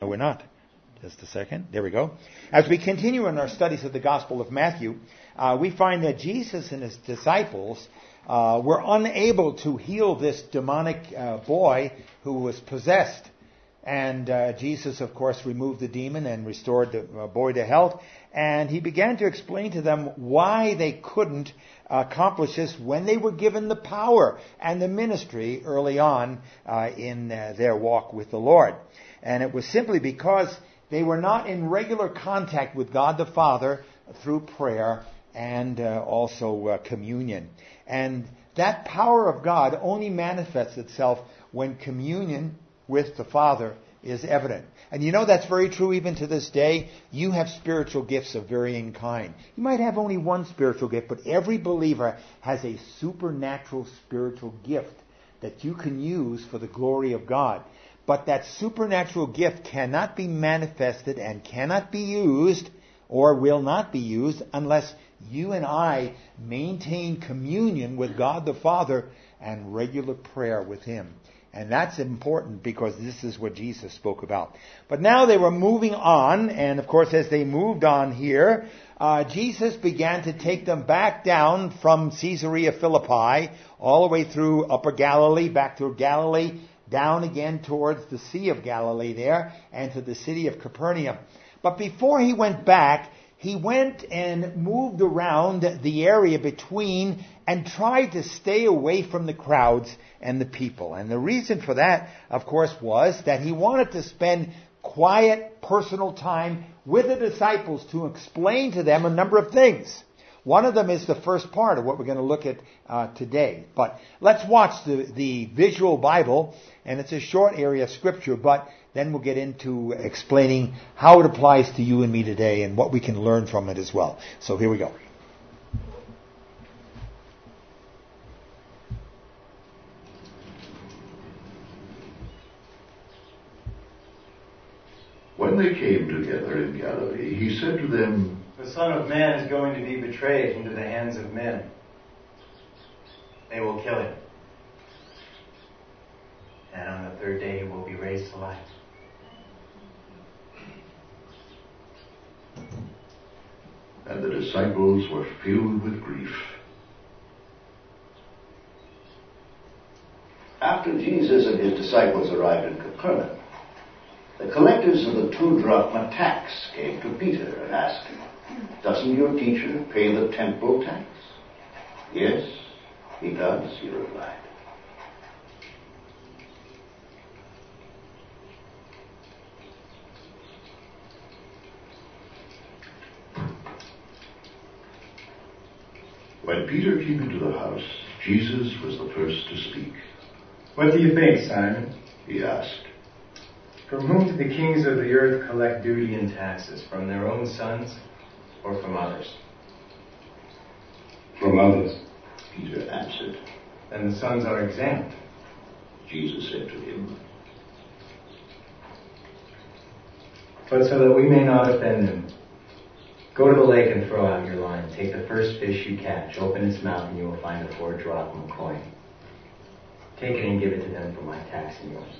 No, we're not. Just a second. There we go. As we continue in our studies of the Gospel of Matthew, we find that Jesus and his disciples were unable to heal this demonic boy who was possessed. And Jesus, of course, removed the demon and restored the boy to health. And he began to explain to them why they couldn't accomplish this when they were given the power and the ministry early on in their walk with the Lord. And it was simply because they were not in regular contact with God the Father through prayer and also communion. And that power of God only manifests itself when communion with the Father is evident. And you know that's very true even to this day. You have spiritual gifts of varying kind. You might have only one spiritual gift, but every believer has a supernatural spiritual gift that you can use for the glory of God. But that supernatural gift cannot be manifested and cannot be used or will not be used unless you and I maintain communion with God the Father and regular prayer with Him. And that's important because this is what Jesus spoke about. But now they were moving on, and of course as they moved on here, Jesus began to take them back down from Caesarea Philippi, all the way through Upper Galilee, back through Galilee, down again towards the Sea of Galilee there, and to the city of Capernaum. But before he went back, he went and moved around the area between and tried to stay away from the crowds and the people. And the reason for that, of course, was that he wanted to spend quiet, personal time with the disciples to explain to them a number of things. One of them is the first part of what we're going to look at today. But let's watch the visual Bible, and it's a short area of Scripture, but then we'll get into explaining how it applies to you and me today and what we can learn from it as well. So here we go. When they came together in Galilee, he said to them, "The Son of Man is going to be betrayed into the hands of men. They will kill him. And on the third day he will be raised to life." And the disciples were filled with grief. After Jesus and his disciples arrived in Capernaum, the collectors of the 2 drachma tax came to Peter and asked him, "Doesn't your teacher pay the temple tax?" "Yes, he does," he replied. When Peter came into the house, Jesus was the first to speak. "What do you think, Simon?" He asked. "From whom do the kings of the earth collect duty and taxes? From their own sons or from others?" "From others," Peter answered. "Then the sons are exempt." Jesus said to him, "But so that we may not offend them, go to the lake and throw out your line. Take the first fish you catch, open its mouth, and you will find a 4 drachma coin. Take it and give it to them for my tax and yours."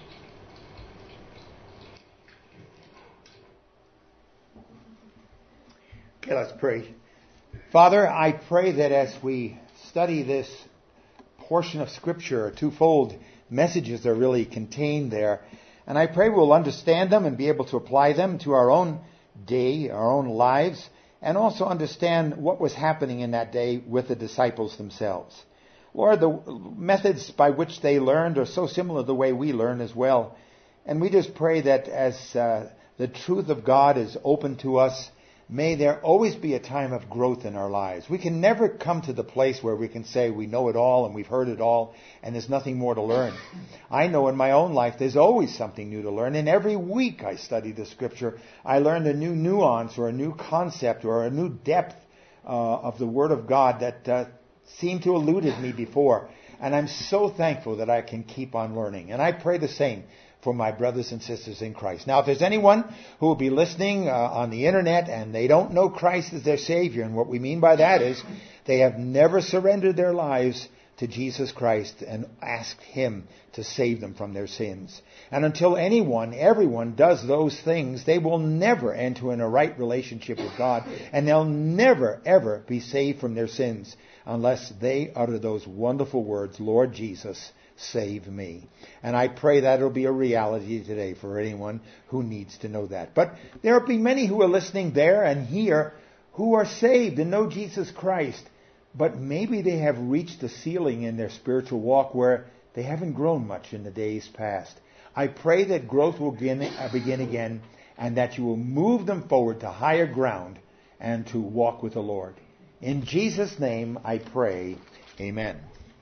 Okay, let's pray. Father, I pray that as we study this portion of Scripture, twofold messages are really contained there, and I pray we'll understand them and be able to apply them to our own day, our own lives, and also understand what was happening in that day with the disciples themselves. Lord, the methods by which they learned are so similar to the way we learn as well. And we just pray that as the truth of God is open to us, may there always be a time of growth in our lives. We can never come to the place where we can say we know it all and we've heard it all and there's nothing more to learn. I know in my own life there's always something new to learn, and every week I study the Scripture, I learn a new nuance or a new concept or a new depth of the Word of God that seemed to eluded me before. And I'm so thankful that I can keep on learning. And I pray the same for my brothers and sisters in Christ. Now, if there's anyone who will be listening on the internet and they don't know Christ as their Savior, and what we mean by that is they have never surrendered their lives to Jesus Christ and ask Him to save them from their sins. And until everyone does those things, they will never enter in a right relationship with God, and they'll never, ever be saved from their sins unless they utter those wonderful words, Lord Jesus, save me. And I pray that it'll be a reality today for anyone who needs to know that. But there will be many who are listening there and here who are saved and know Jesus Christ, but maybe they have reached the ceiling in their spiritual walk where they haven't grown much in the days past. I pray that growth will begin again, and that you will move them forward to higher ground and to walk with the Lord. In Jesus' name I pray, amen.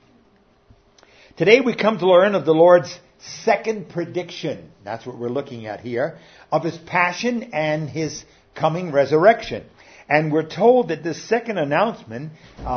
Today we come to learn of the Lord's second prediction. That's what we're looking at here, of His passion and His coming resurrection. And we're told that this second announcement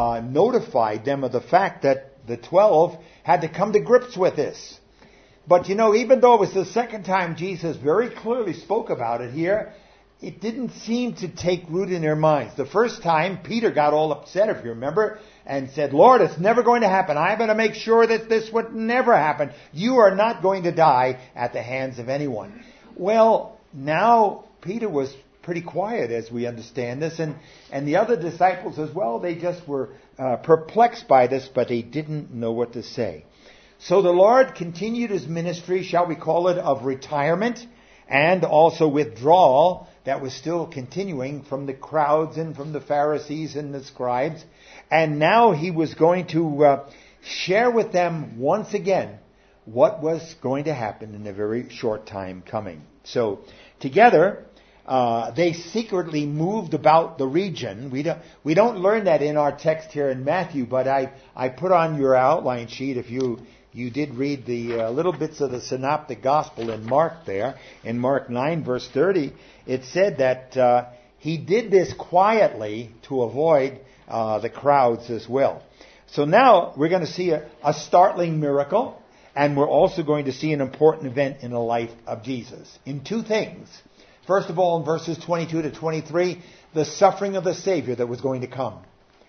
notified them of the fact that the 12 had to come to grips with this. But even though it was the second time Jesus very clearly spoke about it here, it didn't seem to take root in their minds. The first time, Peter got all upset, if you remember, and said, Lord, it's never going to happen. I'm going to make sure that this would never happen. You are not going to die at the hands of anyone. Well, now Peter was pretty quiet, as we understand this, and the other disciples as well. They just were perplexed by this, but they didn't know what to say. So the Lord continued His ministry, shall we call it, of retirement and also withdrawal that was still continuing from the crowds and from the Pharisees and the scribes. And now He was going to share with them once again what was going to happen in a very short time coming. So together, they secretly moved about the region. We don't learn that in our text here in Matthew, but I put on your outline sheet, if you did read the little bits of the synoptic gospel in Mark there, in Mark 9 verse 30, it said that He did this quietly to avoid the crowds as well. So now we're going to see a startling miracle, and we're also going to see an important event in the life of Jesus in two things. First of all, in verses 22 to 23, the suffering of the Savior that was going to come.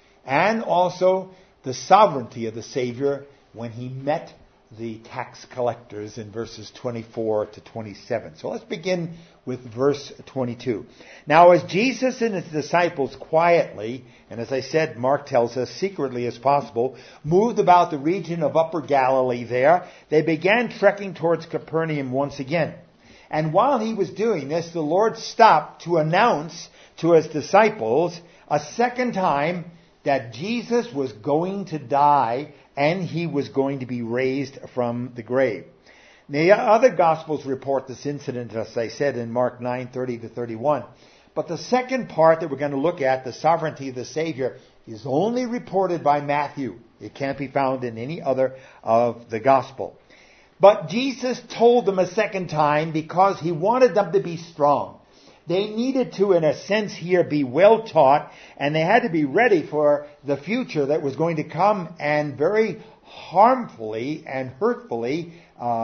And also the sovereignty of the Savior when He met the tax collectors in verses 24 to 27. So let's begin with verse 22. Now as Jesus and His disciples quietly, and as I said, Mark tells us secretly as possible, moved about the region of Upper Galilee there, they began trekking towards Capernaum once again. And while He was doing this, the Lord stopped to announce to His disciples a second time that Jesus was going to die and He was going to be raised from the grave. The other Gospels report this incident, as I said, in Mark 9:30 to 31. But the second part that we're going to look at, the sovereignty of the Savior, is only reported by Matthew. It can't be found in any other of the Gospel. But Jesus told them a second time because He wanted them to be strong. They needed to, in a sense here, be well taught, and they had to be ready for the future that was going to come and very harmfully and hurtfully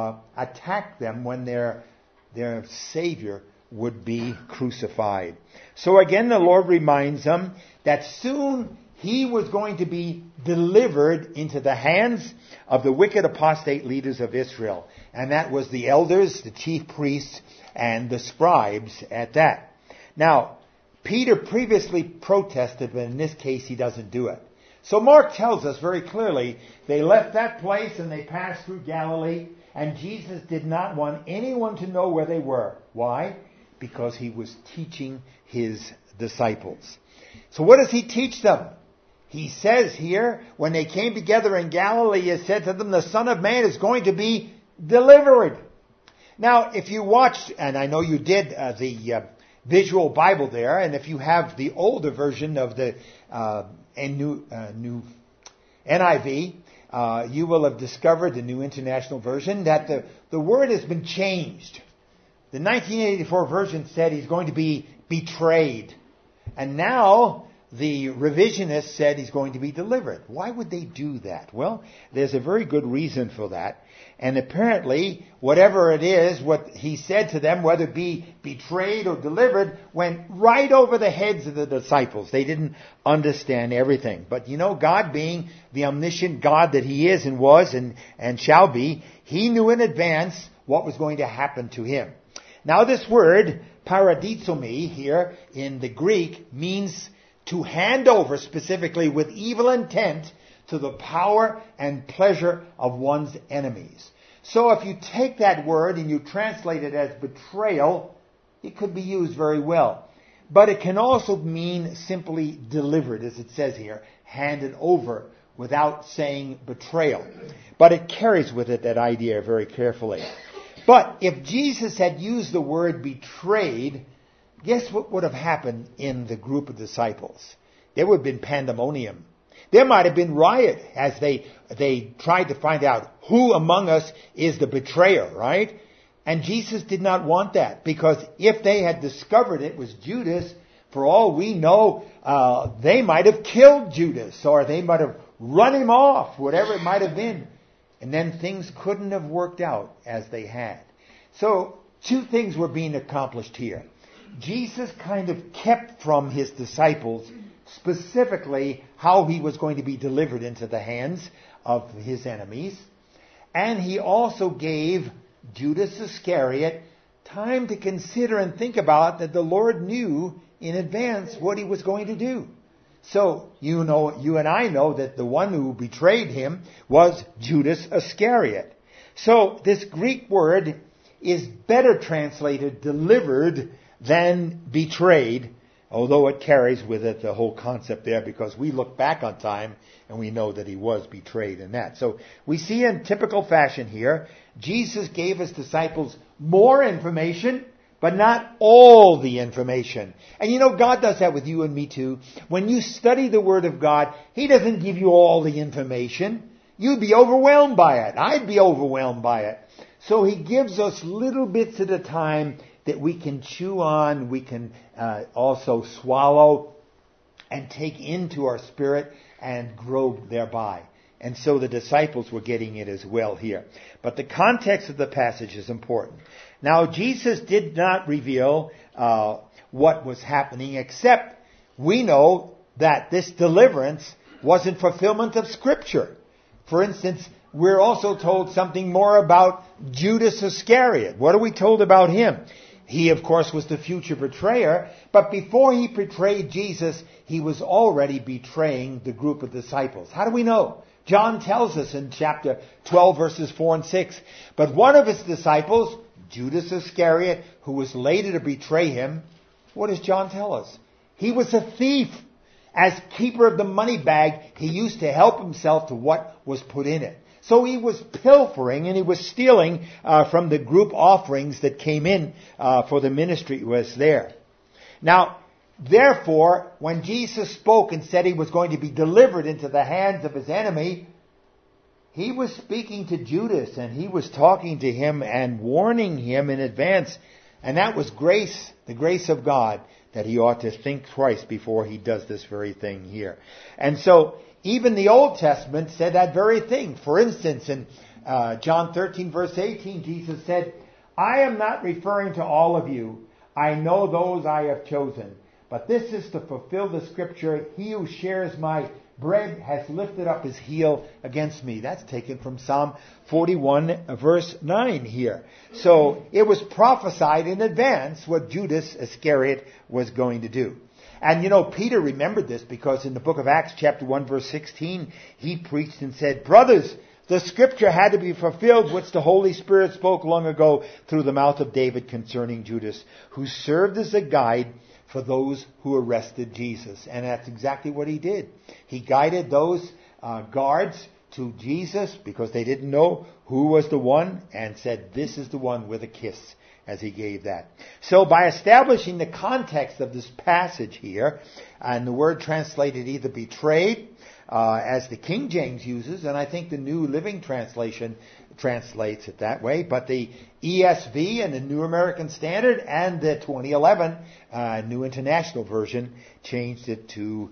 attack them when their Savior would be crucified. So again, the Lord reminds them that soon He was going to be delivered into the hands of the wicked apostate leaders of Israel. And that was the elders, the chief priests, and the scribes at that. Now, Peter previously protested, but in this case he doesn't do it. So Mark tells us very clearly, they left that place and they passed through Galilee, and Jesus did not want anyone to know where they were. Why? Because He was teaching His disciples. So what does He teach them? He says here, when they came together in Galilee, He said to them, the Son of Man is going to be delivered. Now, if you watched, and I know you did, the visual Bible there, and if you have the older version of the new NIV, you will have discovered, the New International Version, that the word has been changed. The 1984 version said He's going to be betrayed. And now, the revisionists said he's going to be delivered. Why would they do that? Well, there's a very good reason for that. And apparently, whatever it is, what he said to them, whether it be betrayed or delivered, went right over the heads of the disciples. They didn't understand everything. But God being the omniscient God that he is and was and shall be, he knew in advance what was going to happen to him. Now this word, paradizomai, here in the Greek, means to hand over, specifically with evil intent, to the power and pleasure of one's enemies. So if you take that word and you translate it as betrayal, it could be used very well. But it can also mean simply delivered, as it says here, handed over, without saying betrayal. But it carries with it that idea very carefully. But if Jesus had used the word betrayed, guess what would have happened in the group of disciples? There would have been pandemonium. There might have been riot as they tried to find out who among us is the betrayer, right? And Jesus did not want that, because if they had discovered it was Judas, for all we know, they might have killed Judas, or they might have run him off, whatever it might have been. And then things couldn't have worked out as they had. So, two things were being accomplished here. Jesus kind of kept from his disciples specifically how he was going to be delivered into the hands of his enemies. And he also gave Judas Iscariot time to consider and think about that the Lord knew in advance what he was going to do. So, you and I know that the one who betrayed him was Judas Iscariot. So, this Greek word is better translated delivered than betrayed, although it carries with it the whole concept there, because we look back on time and we know that he was betrayed in that. So we see in typical fashion here, Jesus gave his disciples more information, but not all the information. And God does that with you and me too. When you study the Word of God, he doesn't give you all the information. You'd be overwhelmed by it. I'd be overwhelmed by it. So he gives us little bits at a time that we can chew on, we can also swallow and take into our spirit and grow thereby. And so the disciples were getting it as well here. But the context of the passage is important. Now, Jesus did not reveal what was happening, except we know that this deliverance was in fulfillment of Scripture. For instance, we're also told something more about Judas Iscariot. What are we told about him? He, of course, was the future betrayer, but before he betrayed Jesus, he was already betraying the group of disciples. How do we know? John tells us in chapter 12, verses 4 and 6, but one of his disciples, Judas Iscariot, who was later to betray him, what does John tell us? He was a thief. As keeper of the money bag, he used to help himself to what was put in it. So he was pilfering and he was stealing from the group offerings that came in for the ministry was there. Now, therefore, when Jesus spoke and said he was going to be delivered into the hands of his enemy, he was speaking to Judas and he was talking to him and warning him in advance. And that was grace, the grace of God, that he ought to think twice before he does this very thing here. And so, even the Old Testament said that very thing. For instance, in John 13, verse 18, Jesus said, I am not referring to all of you. I know those I have chosen. But this is to fulfill the Scripture, he who shares my bread has lifted up his heel against me. That's taken from Psalm 41, verse 9 here. So it was prophesied in advance what Judas Iscariot was going to do. And Peter remembered this because in the book of Acts chapter 1 verse 16, he preached and said, brothers, the Scripture had to be fulfilled which the Holy Spirit spoke long ago through the mouth of David concerning Judas, who served as a guide for those who arrested Jesus. And that's exactly what he did. He guided those guards to Jesus because they didn't know who was the one and said, this is the one with a kiss. as he gave that. So by establishing the context of this passage here, and the word translated either betrayed, as the King James uses, and I think the New Living Translation translates it that way, but the ESV and the New American Standard and the 2011 New International Version changed it to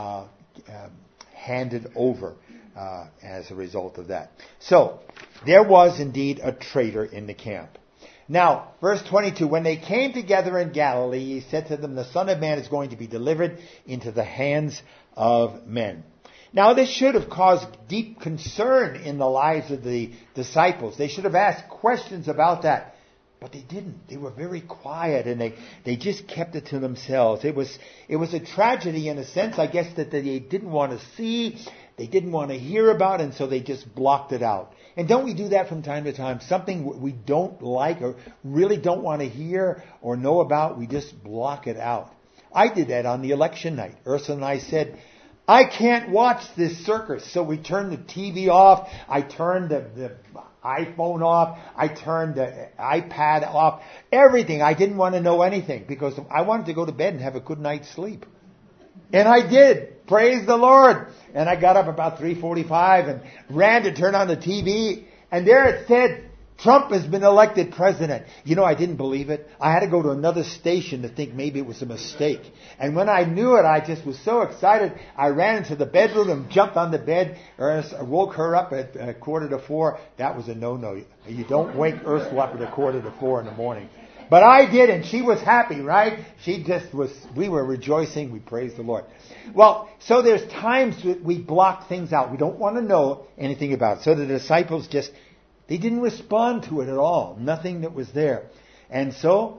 handed over as a result of that. So, there was indeed a traitor in the camp. Now, verse 22, when they came together in Galilee, he said to them, the Son of Man is going to be delivered into the hands of men. Now, this should have caused deep concern in the lives of the disciples. They should have asked questions about that. But they didn't. They were very quiet, and they just kept it to themselves. It was a tragedy in a sense, I guess, that they didn't want to see, they didn't want to hear about, and so they just blocked it out. And don't we do that from time to time? Something we don't like or really don't want to hear or know about, we just block it out. I did that on the election night. Ursula and I said, I can't watch this circus. So we turned the TV off. I turned the iPhone off. I turned the iPad off. Everything. I didn't want to know anything because I wanted to go to bed and have a good night's sleep. And I did. Praise the Lord. And I got up about 3:45 and ran to turn on the TV. And there it said, Trump has been elected president. You know, I didn't believe it. I had to go to another station to think maybe it was a mistake. And when I knew it, I just was so excited. I ran into the bedroom and jumped on the bed. I woke her up at 3:45. That was a no-no. You don't wake Ursula up at 3:45 in the morning. But I did, and she was happy, right? She just was, we were rejoicing. We praised the Lord. Well, so there's times that we block things out. We don't want to know anything about it. So the disciples they didn't respond to it at all. Nothing that was there. And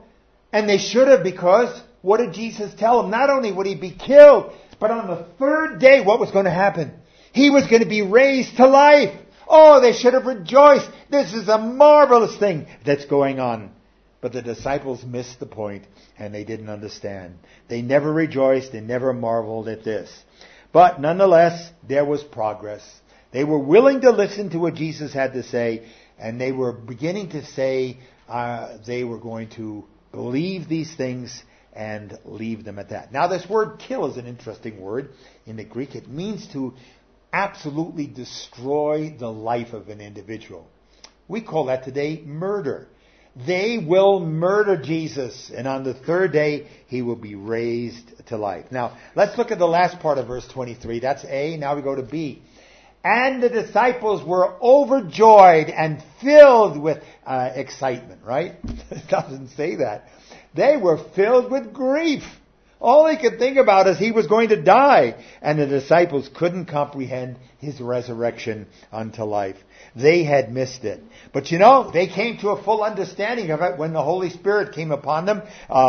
they should have, because what did Jesus tell them? Not only would he be killed, but on the third day, what was going to happen? He was going to be raised to life. Oh, they should have rejoiced. This is a marvelous thing that's going on. But the disciples missed the point, and they didn't understand. They never rejoiced. They never marveled at this. But nonetheless, there was progress. They were willing to listen to what Jesus had to say, and they were beginning to say they were going to believe these things and leave them at that. Now, this word kill is an interesting word in the Greek. It means to absolutely destroy the life of an individual. We call that today murder. They will murder Jesus, and on the third day, he will be raised to life. Now, let's look at the last part of verse 23. That's A. Now we go to B. And the disciples were overjoyed and filled with excitement, right? It doesn't say that. They were filled with grief. All they could think about is he was going to die. And the disciples couldn't comprehend his resurrection unto life. They had missed it. But you know, they came to a full understanding of it when the Holy Spirit came upon them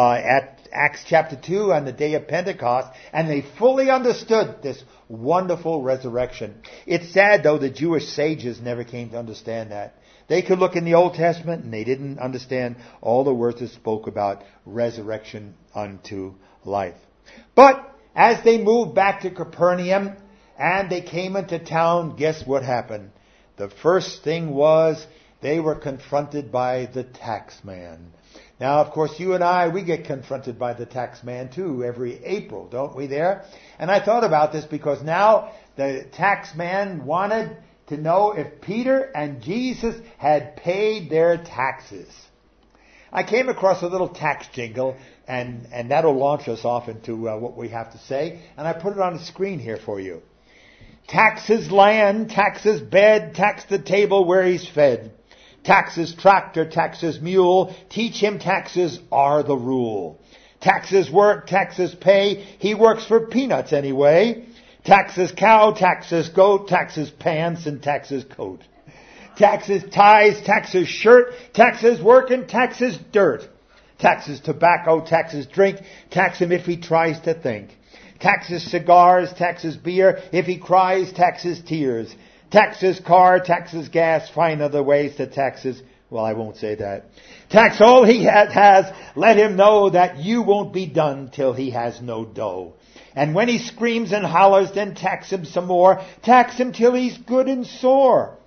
at Acts chapter 2 on the day of Pentecost. And they fully understood this wonderful resurrection. It's sad, though, the Jewish sages never came to understand that. They could look in the Old Testament and they didn't understand all the words that spoke about resurrection unto life. But as they moved back to Capernaum and they came into town, guess what happened? The first thing was they were confronted by the tax man. Now, of course, you and I, we get confronted by the tax man too every April, don't we there? And I thought about this because now the tax man wanted to know if Peter and Jesus had paid their taxes. I came across a little tax jingle, and that'll launch us off into what we have to say. And I put it on the screen here for you. Taxes land, taxes bed, tax the table where he's fed. Taxes tractor, taxes mule, teach him taxes are the rule. Taxes work, taxes pay, he works for peanuts anyway. Taxes cow, taxes goat, taxes pants, and taxes coat. Taxes ties, taxes shirt, taxes work, and taxes dirt. Taxes tobacco, taxes drink, tax him if he tries to think. Taxes cigars, taxes beer, if he cries, taxes tears. Taxes car, taxes gas, find other ways to taxes. Well, I won't say that. Tax all he has, let him know that you won't be done till he has no dough. And when he screams and hollers, then tax him some more. Tax him till he's good and sore.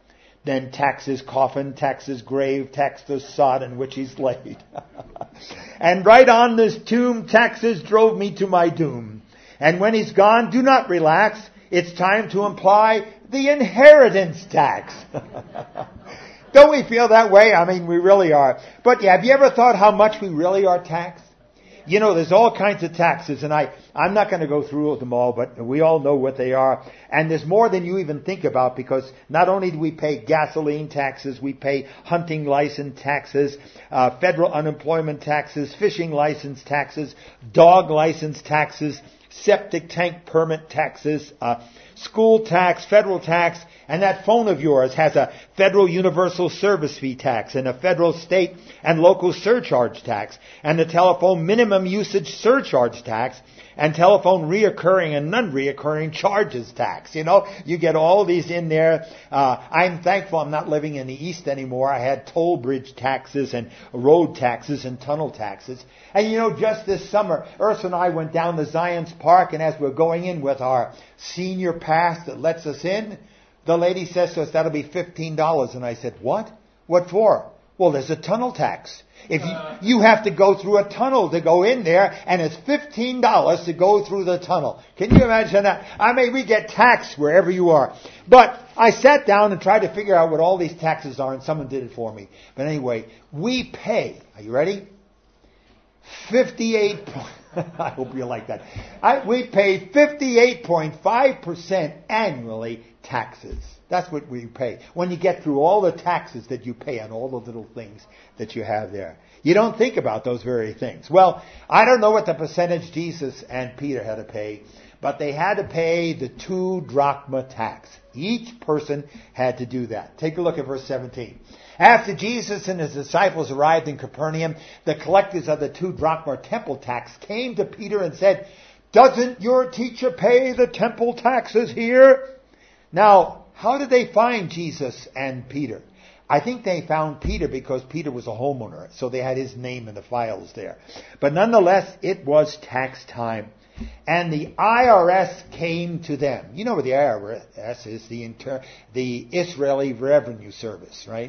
Then tax his coffin, tax his grave, tax the sod in which he's laid. And right on this tomb, taxes drove me to my doom. And when he's gone, do not relax. It's time to apply the inheritance tax. Don't we feel that way? I mean, we really are. But yeah, have you ever thought how much we really are taxed? You know, there's all kinds of taxes, and I'm not going to go through them all, but we all know what they are. And there's more than you even think about, because not only do we pay gasoline taxes, we pay hunting license taxes, federal unemployment taxes, fishing license taxes, dog license taxes, septic tank permit taxes, school tax, federal tax, and that phone of yours has a federal universal service fee tax and a federal, state, and local surcharge tax, and the telephone minimum usage surcharge tax, and telephone reoccurring and non-reoccurring charges tax. You know, you get all these in there. I'm thankful I'm not living in the East anymore. I had toll bridge taxes and road taxes and tunnel taxes. And you know, just this summer, Ursula and I went down to Zions Park, and as we're going in with our senior pass that lets us in, the lady says to us, that'll be $15. And I said, what? What for? Well, there's a tunnel tax. If you have to go through a tunnel to go in there, and it's $15 to go through the tunnel. Can you imagine that? I mean, we get taxed wherever you are. But I sat down and tried to figure out what all these taxes are, and someone did it for me. But anyway, we pay, are you ready? 58, I hope you like that. We pay 58.5% annually taxes. That's what we pay. When you get through all the taxes that you pay on all the little things that you have there. You don't think about those very things. Well, I don't know what the percentage Jesus and Peter had to pay, but they had to pay the 2 drachma tax. Each person had to do that. Take a look at verse 17. After Jesus and his disciples arrived in Capernaum, the collectors of the 2 drachma temple tax came to Peter and said, "Doesn't your teacher pay the temple taxes here?" Now, how did they find Jesus and Peter? I think they found Peter because Peter was a homeowner, so they had his name in the files there. But nonetheless, it was tax time. And the IRS came to them. You know what the IRS is, the Israeli Revenue Service, right?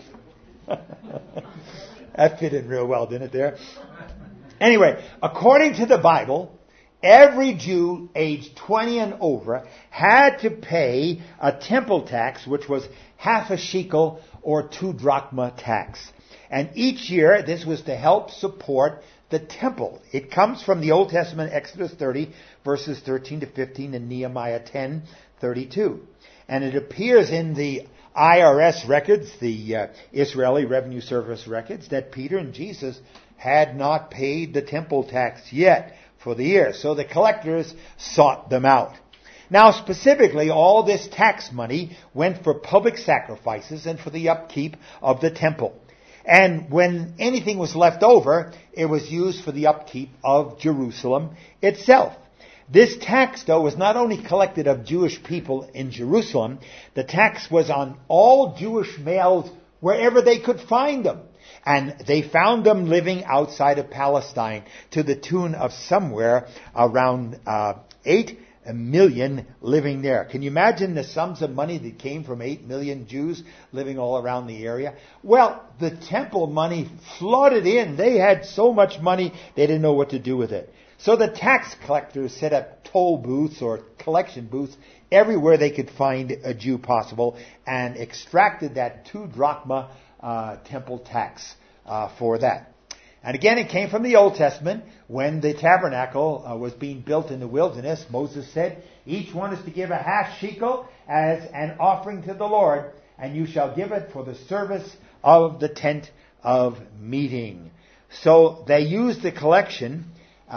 That fit in real well, didn't it there? Anyway, according to the Bible, every Jew aged 20 and over had to pay a temple tax, which was half a shekel or 2 drachma tax. And each year, this was to help support the temple. It comes from the Old Testament, Exodus 30, verses 13 to 15, and Nehemiah 10, 32. And it appears in the IRS records, the Israeli Revenue Service records, that Peter and Jesus had not paid the temple tax yet for the year. So the collectors sought them out. Now, specifically, all this tax money went for public sacrifices and for the upkeep of the temple. And when anything was left over, it was used for the upkeep of Jerusalem itself. This tax, though, was not only collected of Jewish people in Jerusalem, the tax was on all Jewish males wherever they could find them. And they found them living outside of Palestine to the tune of somewhere around 8 million living there. Can you imagine the sums of money that came from 8 million Jews living all around the area? Well, the temple money flooded in. They had so much money, they didn't know what to do with it. So the tax collectors set up toll booths or collection booths everywhere they could find a Jew possible and extracted that 2 drachma temple tax for that. And again, it came from the Old Testament. When the tabernacle was being built in the wilderness, Moses said, each one is to give a half shekel as an offering to the Lord, and you shall give it for the service of the tent of meeting. So they used the collection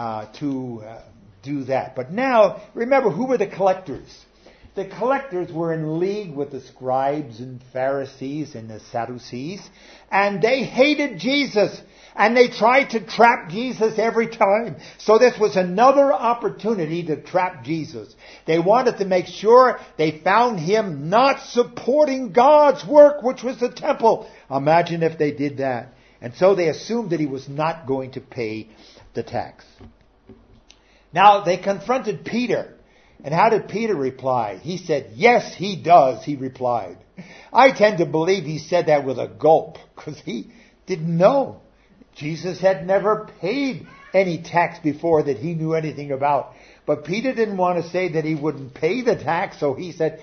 to do that. But now, remember, who were the collectors? The collectors were in league with the scribes and Pharisees and the Sadducees, and they hated Jesus, and they tried to trap Jesus every time. So this was another opportunity to trap Jesus. They wanted to make sure they found him not supporting God's work, which was the temple. Imagine if they did that. And so they assumed that he was not going to pay the tax. Now, they confronted Peter. And how did Peter reply? He said, yes, he does, he replied. I tend to believe he said that with a gulp, because he didn't know. Jesus had never paid any tax before that he knew anything about. But Peter didn't want to say that he wouldn't pay the tax, so he said,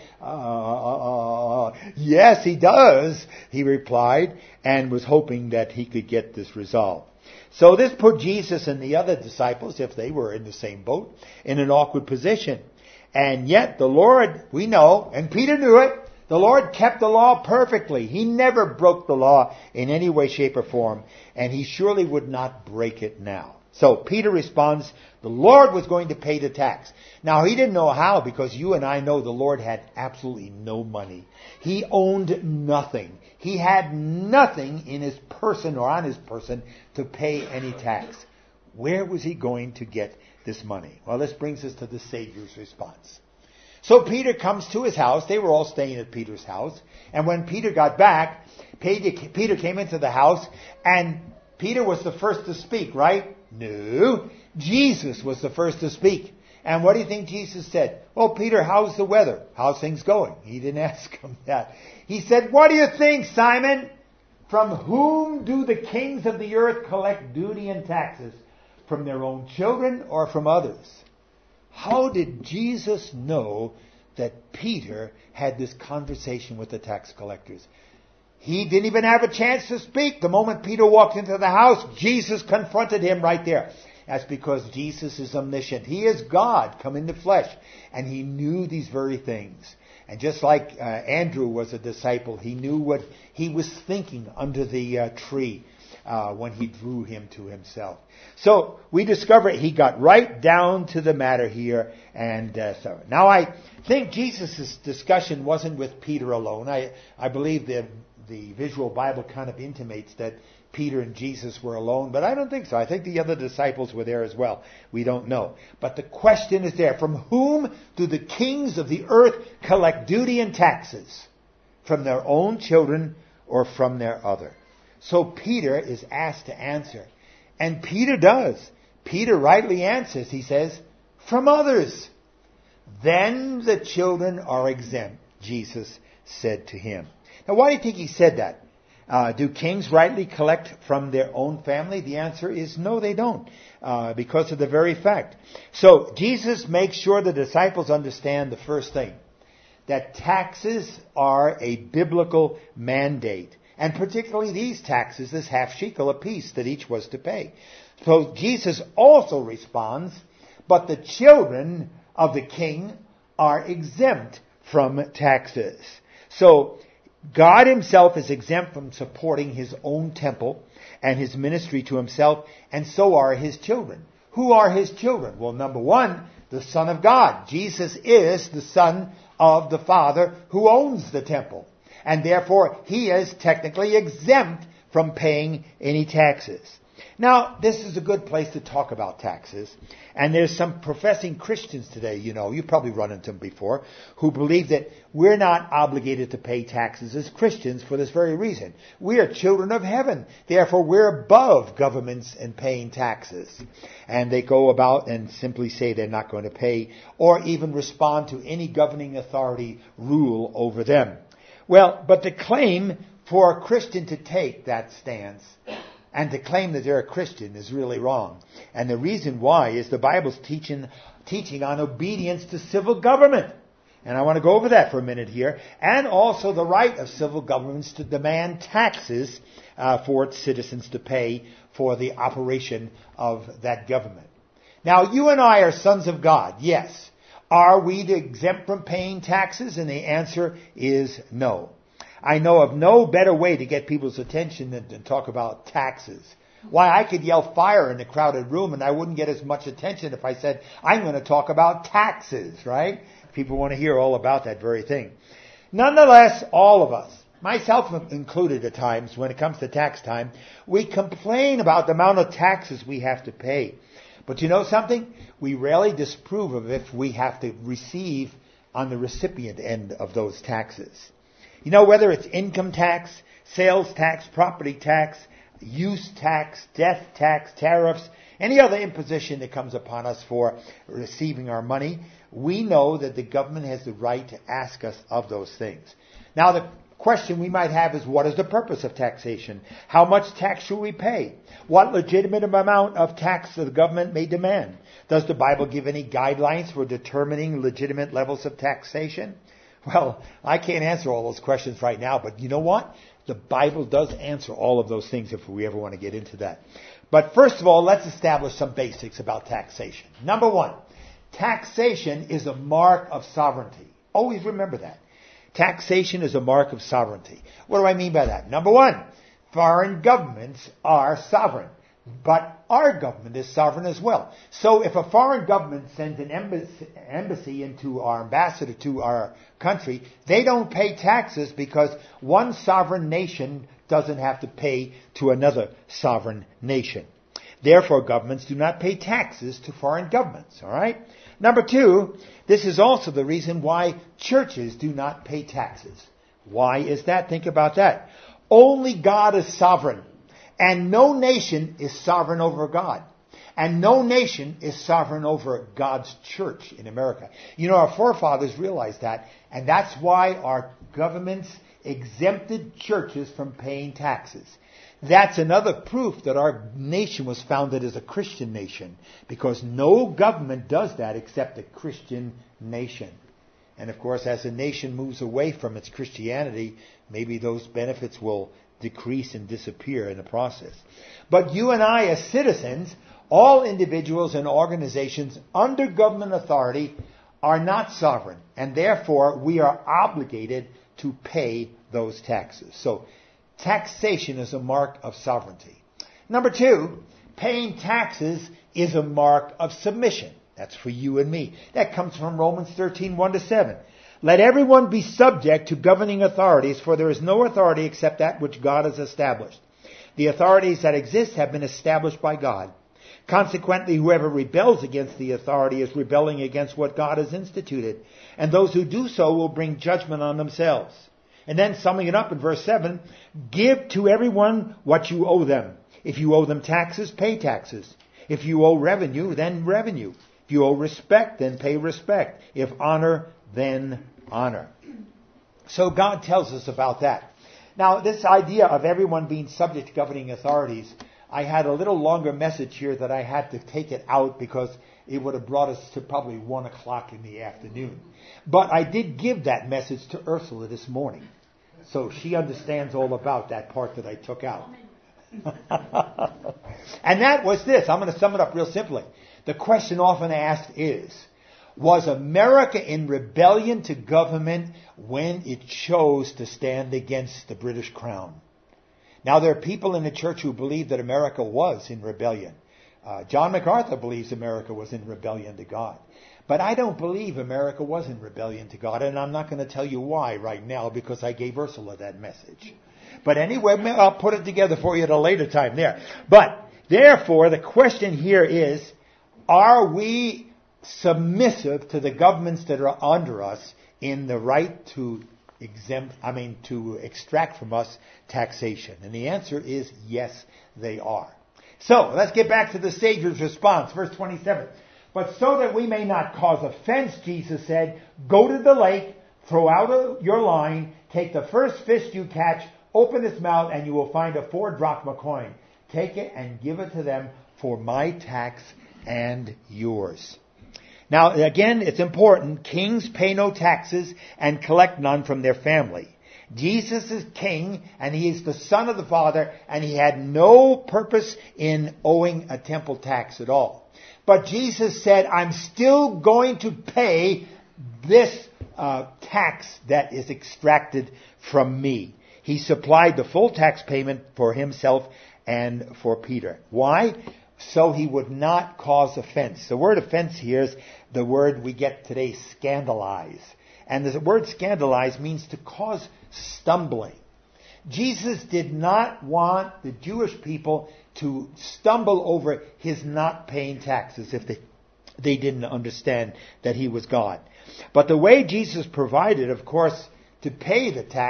yes, he does, he replied, and was hoping that he could get this resolved. So this put Jesus and the other disciples, if they were in the same boat, in an awkward position. And yet the Lord, we know, and Peter knew it, the Lord kept the law perfectly. He never broke the law in any way, shape, or form, and he surely would not break it now. So Peter responds, the Lord was going to pay the tax. Now he didn't know how, because you and I know the Lord had absolutely no money. He owned nothing. He had nothing in his person or on his person to pay any tax. Where was he going to get this money? Well, this brings us to the Savior's response. So Peter comes to his house. They were all staying at Peter's house. And when Peter got back, Peter came into the house, and Peter was the first to speak, right? No. Jesus was the first to speak. And what do you think Jesus said? Well, Peter, how's the weather? How's things going? He didn't ask him that. He said, what do you think, Simon? From whom do the kings of the earth collect duty and taxes? From their own children or from others? How did Jesus know that Peter had this conversation with the tax collectors? He didn't even have a chance to speak. The moment Peter walked into the house, Jesus confronted him right there. That's because Jesus is omniscient. He is God come in the flesh. And he knew these very things. And just like Andrew was a disciple, he knew what he was thinking under the tree when he drew him to himself. So we discover he got right down to the matter here. And so now I think Jesus' discussion wasn't with Peter alone. I believe that the visual Bible kind of intimates that Peter and Jesus were alone, but I don't think so. I think the other disciples were there as well. We don't know. But the question is there. From whom do the kings of the earth collect duty and taxes? From their own children or from their other? So Peter is asked to answer. And Peter does. Peter rightly answers. He says, from others. Then the children are exempt, Jesus said to him. Now why do you think he said that? Do kings rightly collect from their own family? The answer is no, they don't, because of the very fact. So Jesus makes sure the disciples understand the first thing, that taxes are a biblical mandate, and particularly these taxes, this half shekel apiece that each was to pay. So Jesus also responds, but the children of the king are exempt from taxes. So God himself is exempt from supporting his own temple and his ministry to himself, and so are his children. Who are his children? Well, number one, the Son of God. Jesus is the Son of the Father who owns the temple. And therefore, he is technically exempt from paying any taxes. Now, this is a good place to talk about taxes. And there's some professing Christians today, you've probably run into them before, who believe that we're not obligated to pay taxes as Christians for this very reason. We are children of heaven. Therefore, we're above governments and paying taxes. And they go about and simply say they're not going to pay or even respond to any governing authority rule over them. Well, but the claim for a Christian to take that stance and to claim that they're a Christian is really wrong. And the reason why is the Bible's teaching on obedience to civil government. And I want to go over that for a minute here. And also the right of civil governments to demand taxes for its citizens to pay for the operation of that government. Now, you and I are sons of God, yes. Are we exempt from paying taxes? And the answer is no. I know of no better way to get people's attention than to talk about taxes. Why, I could yell fire in a crowded room and I wouldn't get as much attention if I said, I'm going to talk about taxes, right? People want to hear all about that very thing. Nonetheless, all of us, myself included at times, when it comes to tax time, we complain about the amount of taxes we have to pay. But you know something? We rarely disapprove of if we have to receive on the recipient end of those taxes. Whether it's income tax, sales tax, property tax, use tax, death tax, tariffs, any other imposition that comes upon us for receiving our money, we know that the government has the right to ask us of those things. Now, the question we might have is, what is the purpose of taxation? How much tax should we pay? What legitimate amount of tax the government may demand? Does the Bible give any guidelines for determining legitimate levels of taxation? Well, I can't answer all those questions right now, but you know what? The Bible does answer all of those things if we ever want to get into that. But first of all, let's establish some basics about taxation. Number one, taxation is a mark of sovereignty. Always remember that. Taxation is a mark of sovereignty. What do I mean by that? Number one, foreign governments are sovereign, but our government is sovereign as well. So if a foreign government sends an embassy into our ambassador to our country, they don't pay taxes because one sovereign nation doesn't have to pay to another sovereign nation. Therefore, governments do not pay taxes to foreign governments, all right? Number two, this is also the reason why churches do not pay taxes. Why is that? Think about that. Only God is sovereign, and no nation is sovereign over God. And no nation is sovereign over God's church in America. You know, our forefathers realized that, and that's why our governments exempted churches from paying taxes. That's another proof that our nation was founded as a Christian nation, because no government does that except a Christian nation. And of course, as a nation moves away from its Christianity, maybe those benefits will decrease and disappear in the process. But you and I, as citizens, all individuals and organizations under government authority are not sovereign, and therefore we are obligated to pay those taxes. So, taxation is a mark of sovereignty. Number two, paying taxes is a mark of submission. That's for you and me. That comes from Romans 13, 1-7. Let everyone be subject to governing authorities, for there is no authority except that which God has established. The authorities that exist have been established by God. Consequently, whoever rebels against the authority is rebelling against what God has instituted, and those who do so will bring judgment on themselves. And then summing it up in verse 7, give to everyone what you owe them. If you owe them taxes, pay taxes. If you owe revenue, then revenue. If you owe respect, then pay respect. If honor, then honor. So God tells us about that. Now, this idea of everyone being subject to governing authorities, I had a little longer message here that I had to take it out because it would have brought us to probably 1 o'clock in the afternoon. But I did give that message to Ursula this morning. So she understands all about that part that I took out. And that was this. I'm going to sum it up real simply. The question often asked is, was America in rebellion to government when it chose to stand against the British Crown? Now, there are people in the church who believe that America was in rebellion. John MacArthur believes America was in rebellion to God. But I don't believe America was in rebellion to God, and I'm not going to tell you why right now because I gave Ursula that message. But anyway, I'll put it together for you at a later time there. But, therefore, the question here is, are we submissive to the governments that are under us in the right to extract from us taxation? And the answer is yes, they are. So, let's get back to the Savior's response. Verse 27. But so that we may not cause offense, Jesus said, go to the lake, throw out your line, take the first fish you catch, open its mouth, and you will find a 4 drachma coin. Take it and give it to them for my tax and yours. Now, again, it's important. Kings pay no taxes and collect none from their family. Jesus is king, and he is the son of the Father, and he had no purpose in owing a temple tax at all. But Jesus said, I'm still going to pay this tax that is extracted from me. He supplied the full tax payment for himself and for Peter. Why? So he would not cause offense. The word offense here is the word we get today, scandalize. And the word scandalize means to cause stumbling. Jesus did not want the Jewish people to stumble over his not paying taxes if they didn't understand that he was God. But the way Jesus provided, of course, to pay the tax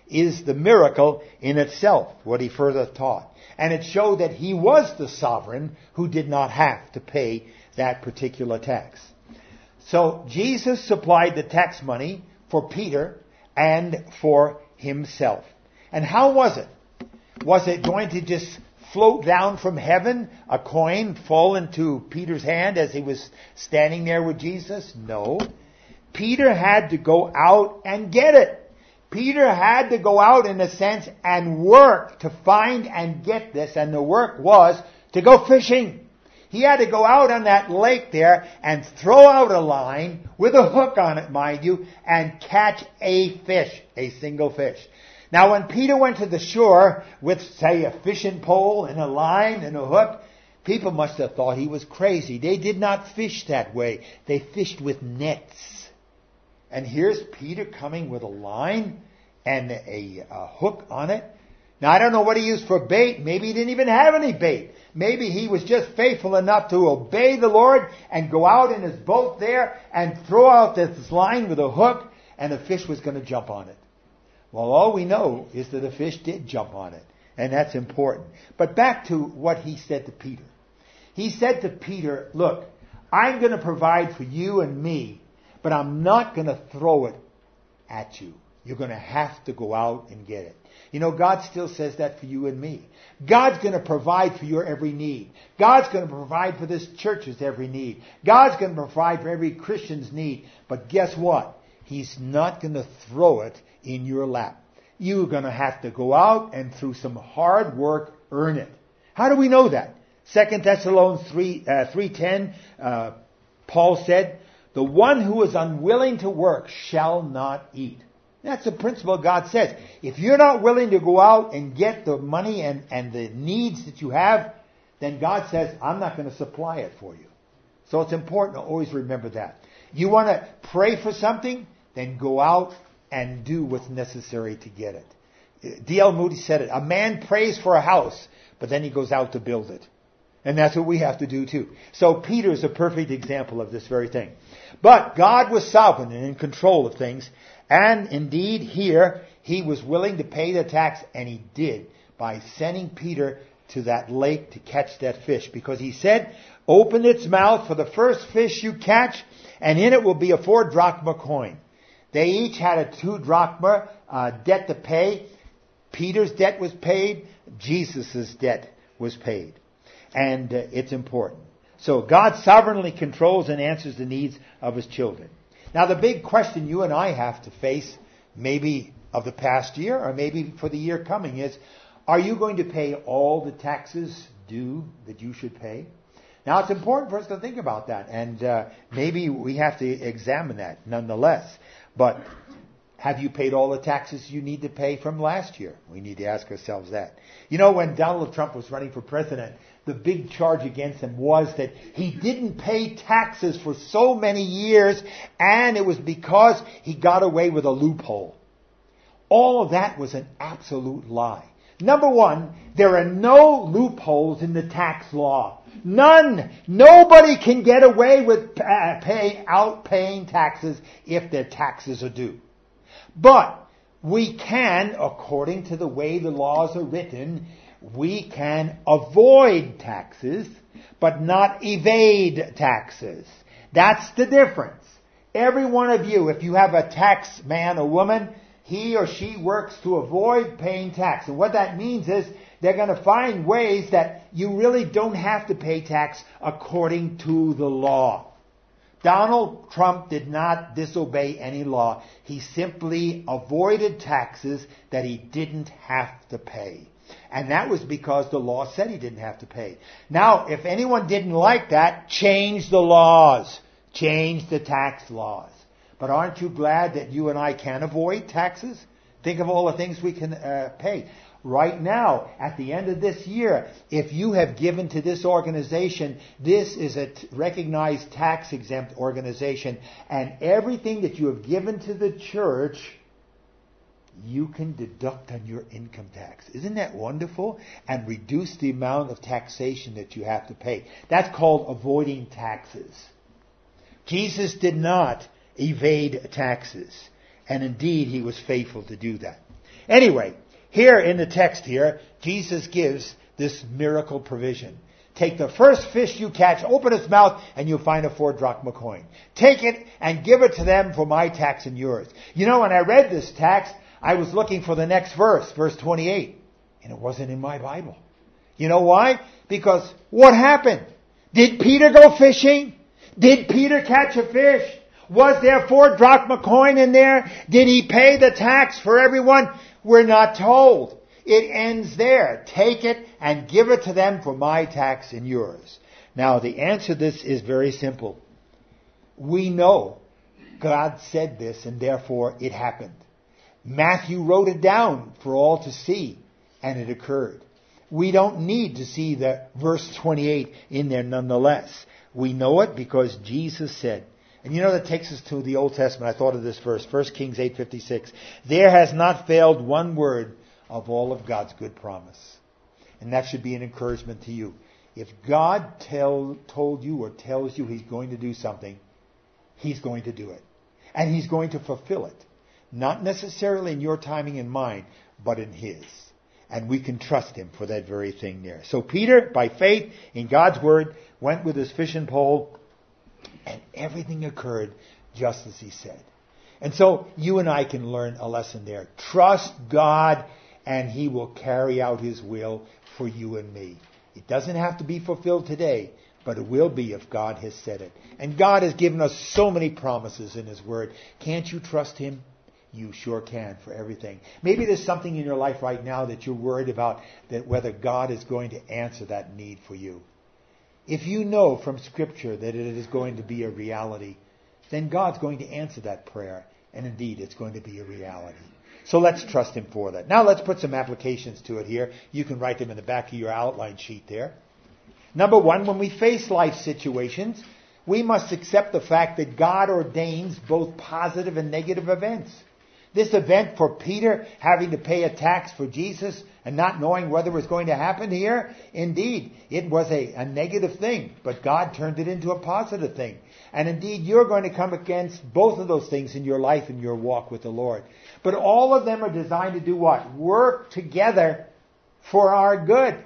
is the miracle in itself, what he further taught. And it showed that he was the sovereign who did not have to pay that particular tax. So Jesus supplied the tax money for Peter and for himself. And how was it? Was it going to just float down from heaven, a coin fall into Peter's hand as he was standing there with Jesus? No. Peter had to go out and get it. Peter had to go out, in a sense, and work to find and get this. And the work was to go fishing. He had to go out on that lake there and throw out a line with a hook on it, mind you, and catch a fish, a single fish. Now, when Peter went to the shore with, say, a fishing pole and a line and a hook, people must have thought he was crazy. They did not fish that way. They fished with nets. And here's Peter coming with a line and a hook on it. Now, I don't know what he used for bait. Maybe he didn't even have any bait. Maybe he was just faithful enough to obey the Lord and go out in his boat there and throw out this line with a hook, and the fish was going to jump on it. Well, all we know is that the fish did jump on it, and that's important. But back to what he said to Peter. He said to Peter, look, I'm going to provide for you and me, but I'm not going to throw it at you. You're going to have to go out and get it. You know, God still says that for you and me. God's going to provide for your every need. God's going to provide for this church's every need. God's going to provide for every Christian's need. But guess what? He's not going to throw it in your lap. You're going to have to go out and through some hard work earn it. How do we know that? 2 Thessalonians 3:10, Paul said, the one who is unwilling to work shall not eat. That's the principle God says. If you're not willing to go out and get the money and the needs that you have, then God says, I'm not going to supply it for you. So it's important to always remember that. You want to pray for something? Then go out and do what's necessary to get it. D.L. Moody said it. A man prays for a house, but then he goes out to build it. And that's what we have to do too. So Peter is a perfect example of this very thing. But God was sovereign and in control of things. And indeed here, he was willing to pay the tax, and he did by sending Peter to that lake to catch that fish. Because he said, open its mouth for the first fish you catch, and in it will be a 4 drachma coin. They each had a 2 drachma debt to pay. Peter's debt was paid. Jesus' debt was paid. And it's important. So God sovereignly controls and answers the needs of his children. Now the big question you and I have to face, maybe of the past year or maybe for the year coming, is, are you going to pay all the taxes due that you should pay? Now it's important for us to think about that, and maybe we have to examine that nonetheless. But have you paid all the taxes you need to pay from last year? We need to ask ourselves that. You know, when Donald Trump was running for president, the big charge against him was that he didn't pay taxes for so many years, and it was because he got away with a loophole. All of that was an absolute lie. Number one, there are no loopholes in the tax law. None. Nobody can get away with paying taxes if their taxes are due. But we can, according to the way the laws are written, we can avoid taxes, but not evade taxes. That's the difference. Every one of you, if you have a tax man or woman, he or she works to avoid paying tax. And what that means is they're going to find ways that you really don't have to pay tax according to the law. Donald Trump did not disobey any law. He simply avoided taxes that he didn't have to pay. And that was because the law said he didn't have to pay. Now, if anyone didn't like that, change the laws. Change the tax laws. But aren't you glad that you and I can avoid taxes? Think of all the things we can pay. Right now, at the end of this year, if you have given to this organization, this is a recognized tax-exempt organization, and everything that you have given to the church, you can deduct on your income tax. Isn't that wonderful? And reduce the amount of taxation that you have to pay. That's called avoiding taxes. Jesus did not evade taxes, and indeed he was faithful to do that. Anyway, here in the text here, Jesus gives this miracle provision. Take the first fish you catch, open its mouth, and you'll find a 4-drachma coin. Take it and give it to them for my tax and yours. You know, when I read this text, I was looking for the next verse, verse 28, and it wasn't in my Bible. You know why? Because what happened? Did Peter go fishing? Did Peter catch a fish? Was there 4-drachma coin in there? Did he pay the tax for everyone? We're not told. It ends there. Take it and give it to them for my tax and yours. Now, the answer to this is very simple. We know God said this, and therefore it happened. Matthew wrote it down for all to see, and it occurred. We don't need to see the verse 28 in there nonetheless. We know it because Jesus said. And you know, that takes us to the Old Testament. I thought of this verse, 1 Kings 8:56. There has not failed one word of all of God's good promise. And that should be an encouragement to you. If God told you or tells you He's going to do something, He's going to do it. And He's going to fulfill it. Not necessarily in your timing and mine, but in His. And we can trust Him for that very thing there. So Peter, by faith in God's word, went with his fishing pole, and everything occurred just as he said. And so you and I can learn a lesson there. Trust God, and He will carry out His will for you and me. It doesn't have to be fulfilled today, but it will be if God has said it. And God has given us so many promises in His Word. Can't you trust Him? You sure can for everything. Maybe there's something in your life right now that you're worried about, that whether God is going to answer that need for you. If you know from Scripture that it is going to be a reality, then God's going to answer that prayer. And indeed, it's going to be a reality. So let's trust Him for that. Now let's put some applications to it here. You can write them in the back of your outline sheet there. Number one, when we face life situations, we must accept the fact that God ordains both positive and negative events. This event for Peter, having to pay a tax for Jesus and not knowing whether it was going to happen here, indeed, it was a negative thing, but God turned it into a positive thing. And indeed, you're going to come against both of those things in your life and your walk with the Lord. But all of them are designed to do what? Work together for our good.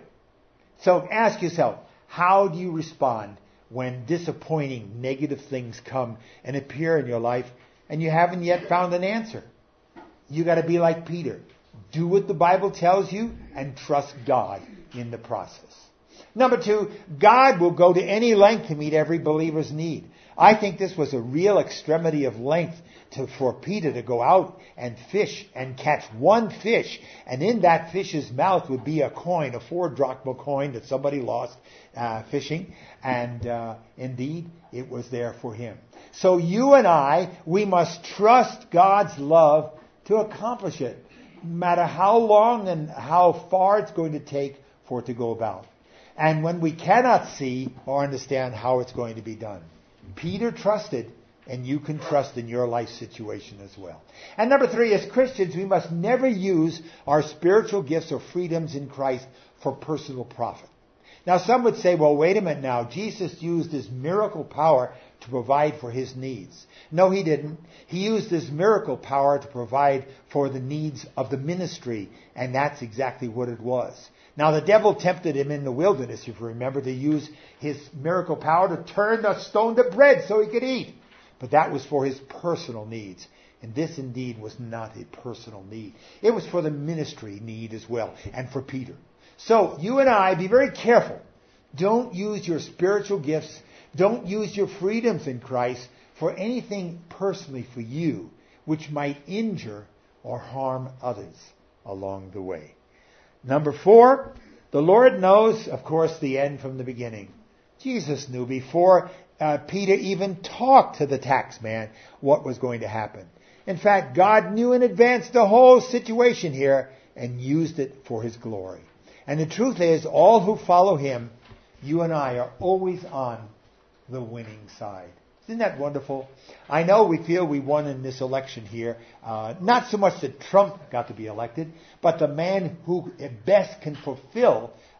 So ask yourself, how do you respond when disappointing, negative things come and appear in your life and you haven't yet found an answer? You got to be like Peter. Do what the Bible tells you and trust God in the process. Number two, God will go to any length to meet every believer's need. I think this was a real extremity of length for Peter to go out and fish and catch one fish. And in that fish's mouth would be a coin, a 4-drachma coin that somebody lost fishing. And indeed, it was there for him. So you and I, we must trust God's love to accomplish it, no matter how long and how far it's going to take for it to go about. And when we cannot see or understand how it's going to be done, Peter trusted, and you can trust in your life situation as well. And number three, as Christians, we must never use our spiritual gifts or freedoms in Christ for personal profit. Now, some would say, well, wait a minute now. Jesus used His miracle power to provide for His needs. No, He didn't. He used His miracle power to provide for the needs of the ministry, and that's exactly what it was. Now, the devil tempted Him in the wilderness, if you remember, to use His miracle power to turn a stone to bread so He could eat. But that was for His personal needs. And this indeed was not a personal need. It was for the ministry need as well, and for Peter. So, you and I, be very careful. Don't use your spiritual gifts, don't use your freedoms in Christ for anything personally for you, which might injure or harm others along the way. Number four, the Lord knows, of course, the end from the beginning. Jesus knew before Peter even talked to the tax man what was going to happen. In fact, God knew in advance the whole situation here and used it for His glory. And the truth is, all who follow Him, you and I, are always on the winning side. Isn't that wonderful? I know we feel we won in this election here. Not so much that Trump got to be elected, but the man who best can fulfill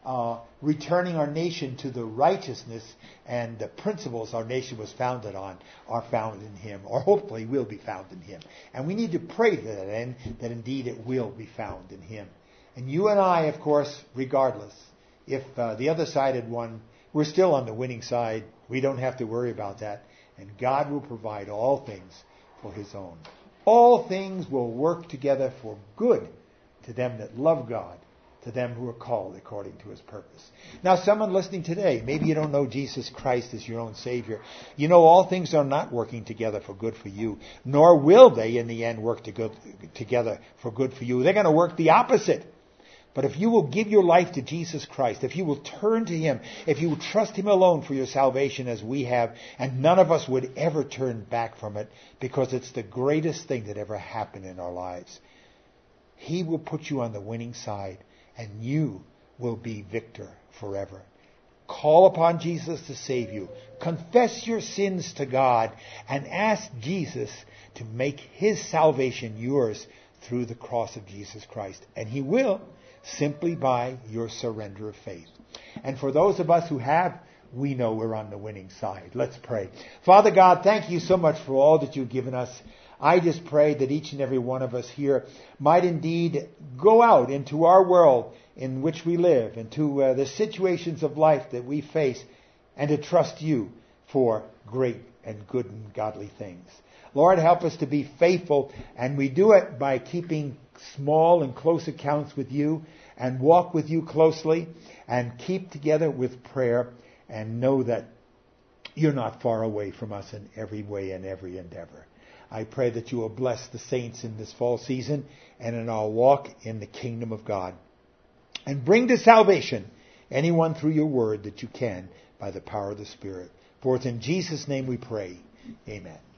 returning our nation to the righteousness and the principles our nation was founded on are found in Him, or hopefully will be found in Him. And we need to pray to that end, that indeed it will be found in Him. And you and I, of course, regardless, if the other side had won, we're still on the winning side. We don't have to worry about that. And God will provide all things for His own. All things will work together for good to them that love God, to them who are called according to His purpose. Now, someone listening today, maybe you don't know Jesus Christ as your own Savior. You know all things are not working together for good for you, nor will they in the end work together for good for you. They're going to work the opposite. But if you will give your life to Jesus Christ, if you will turn to Him, if you will trust Him alone for your salvation as we have, and none of us would ever turn back from it because it's the greatest thing that ever happened in our lives, He will put you on the winning side and you will be victor forever. Call upon Jesus to save you. Confess your sins to God and ask Jesus to make His salvation yours through the cross of Jesus Christ. And He will, simply by your surrender of faith. And for those of us who have, we know we're on the winning side. Let's pray. Father God, thank you so much for all that you've given us. I just pray that each and every one of us here might indeed go out into our world in which we live, into the situations of life that we face, and to trust you for great and good and godly things. Lord, help us to be faithful, and we do it by keeping small and close accounts with you, and walk with you closely, and keep together with prayer, and know that you're not far away from us in every way and every endeavor. I pray that you will bless the saints in this fall season and in our walk in the kingdom of God. And bring to salvation anyone through your word that you can by the power of the Spirit. For it's in Jesus' name we pray. Amen.